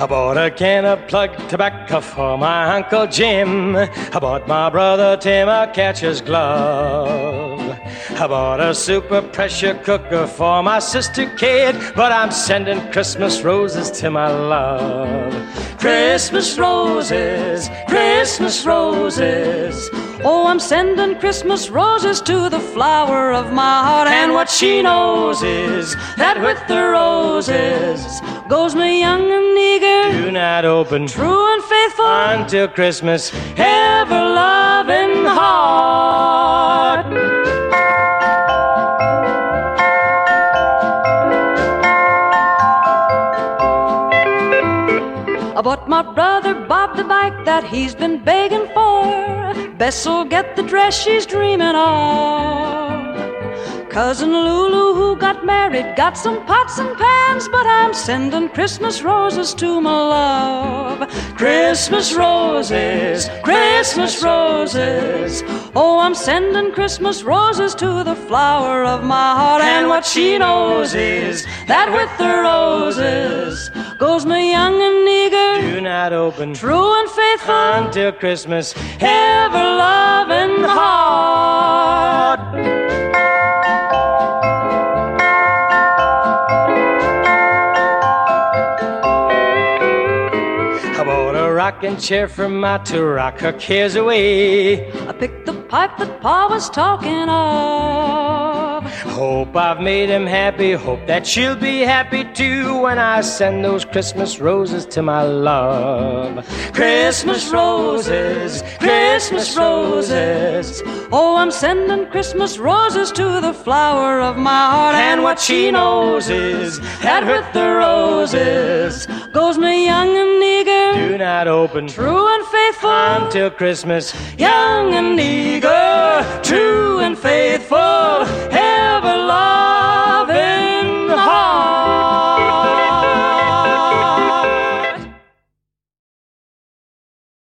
I bought a can of plug tobacco for my Uncle Jim. I bought my brother Tim a catcher's glove. I bought a super pressure cooker for my sister Kate, but I'm sending Christmas roses to my love. Christmas roses, Christmas roses. Oh, I'm sending Christmas roses to the flower of my heart. And what she knows is that with the roses goes me young and eager, do not open, true and faithful until Christmas, ever loving heart. I bought my brother Bob the bike that he's been begging for. Bess'll get the dress she's dreaming of. Cousin Lulu, who got married, got some pots and pans, but I'm sending Christmas roses to my love. Christmas roses, Christmas roses. Oh, I'm sending Christmas roses to the flower of my heart. And what she knows is that with the roses goes me young and eager, do not open, true and faithful until Christmas, ever loving heart. I bought a rocking chair for Ma to rock her cares away. I picked the pipe that Pa was talking of. Hope I've made him happy, hope that she'll be happy too when I send those Christmas roses to my love. Christmas roses, Christmas roses. Oh, I'm sending Christmas roses to the flower of my heart. And what she knows is that with the roses goes me young and eager, do not open, true and faithful until Christmas, young and eager, true and faithful.